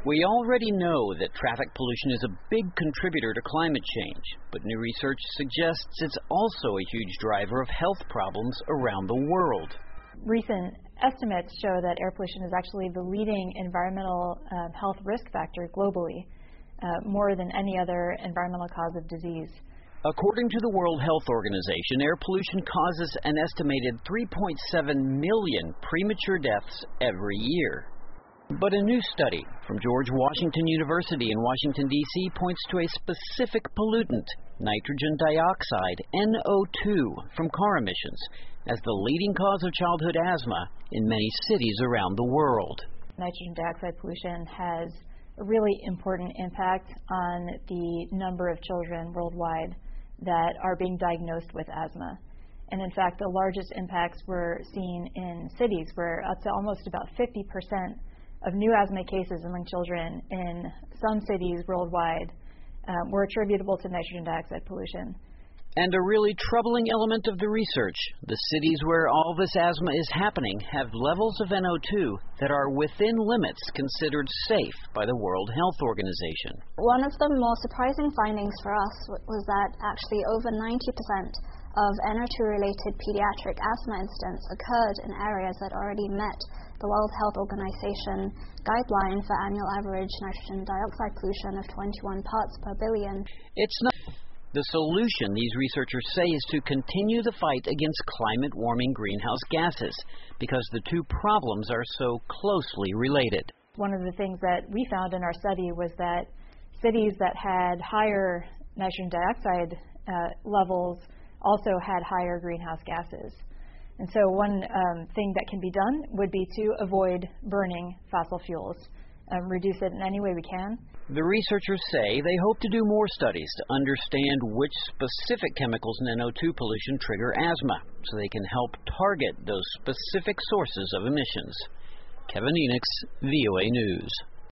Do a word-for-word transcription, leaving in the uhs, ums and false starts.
We already know that traffic pollution is a big contributor to climate change, but new research suggests it's also a huge driver of health problems around the world. Recent estimates show that air pollution is actually the leading environmental uh, health risk factor globally, uh, more than any other environmental cause of disease. According to the World Health Organization, air pollution causes an estimated three point seven million premature deaths every year. But a new study from George Washington University in Washington, D C points to a specific pollutant, nitrogen dioxide, N O two, from car emissions, as the leading cause of childhood asthma in many cities around the world. Nitrogen dioxide pollution has a really important impact on the number of children worldwide that are being diagnosed with asthma. And in fact, the largest impacts were seen in cities where up to almost about fifty percent of new asthma cases among children in some cities worldwide um, were attributable to nitrogen dioxide pollution. And a really troubling element of the research, the cities where all this asthma is happening have levels of N O two that are within limits considered safe by the World Health Organization. One of the more surprising findings for us was that actually over ninety percent of N O two related pediatric asthma incidents occurred in areas that already met the World Health Organization guideline for annual average nitrogen dioxide pollution of twenty-one parts per billion. It's not. The solution, these researchers say, is to continue the fight against climate-warming greenhouse gases, because the two problems are so closely related. One of the things that we found in our study was that cities that had higher nitrogen dioxide uh, levels also had higher greenhouse gases. And so one um, thing that can be done would be to avoid burning fossil fuels, um, reduce it in any way we can. The researchers say they hope to do more studies to understand which specific chemicals in N O two pollution trigger asthma, so they can help target those specific sources of emissions. Kevin Enochs, V O A News.